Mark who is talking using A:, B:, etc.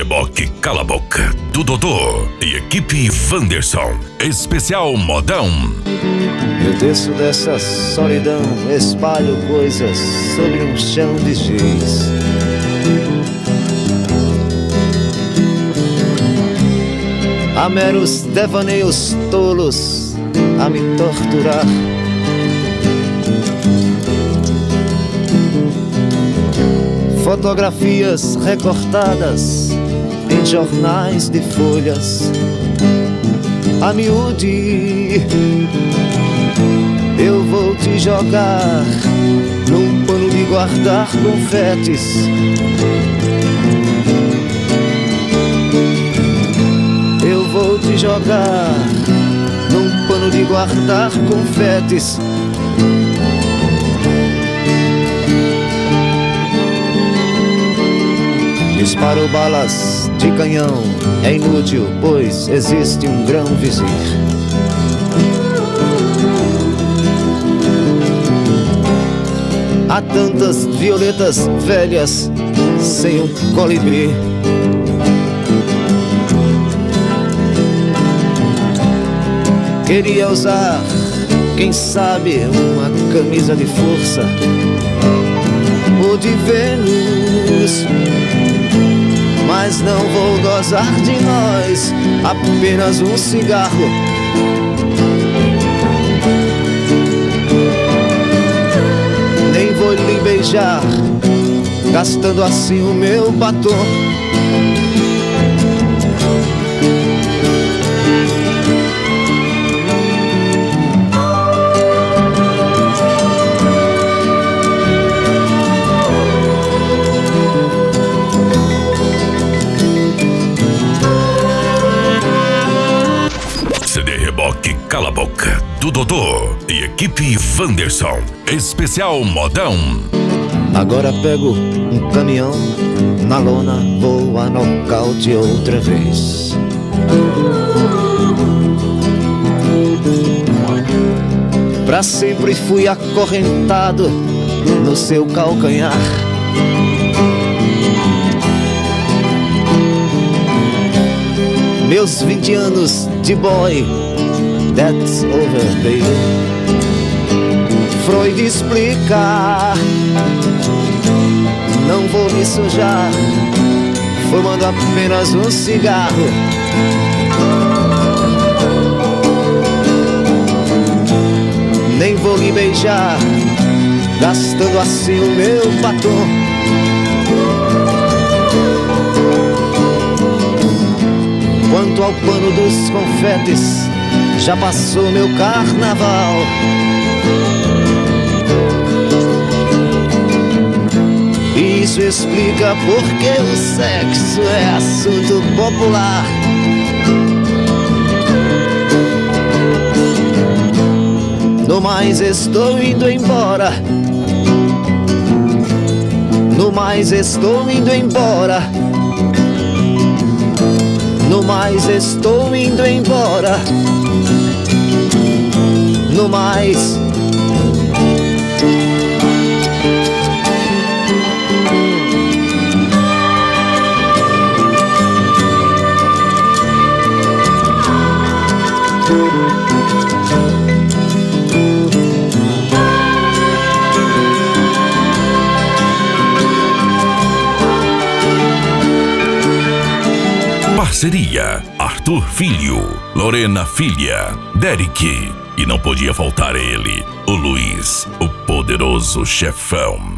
A: Reboque Cala a Boca, do Dodô e equipe Wanderson. Especial modão.
B: Eu desço dessa solidão, espalho coisas sobre um chão de giz. Há meros devaneios tolos a me torturar. Fotografias recortadas em jornais de folhas a miúde. Eu vou te jogar num pano de guardar confetes. Eu vou te jogar num pano de guardar confetes. Disparo balas de canhão, é inútil, pois existe um grão vizir. Há tantas violetas velhas sem um colibri. Queria usar, quem sabe, uma camisa de força ou de Vênus, mas não vou gozar de nós, apenas um cigarro. Nem vou lhe beijar, gastando assim o meu batom.
A: Reboque Cala a Boca, do Dodô e equipe Wanderson. Especial modão.
B: Agora pego um caminhão, na lona vou a nocaute outra vez. Pra sempre fui acorrentado no seu calcanhar. Meus 20 anos de boy, that's over, baby. Freud explica, não vou me sujar, fumando apenas um cigarro. Nem vou me beijar, gastando assim o meu batom. Quanto ao pano dos confetes, já passou meu carnaval. E isso explica porque o sexo é assunto popular. No mais estou indo embora. No mais estou indo embora. No mais estou indo embora. No mais.
A: Parceria: Arthur Filho, Lorena Filha, Derek. E não podia faltar ele, o Luiz, o poderoso chefão.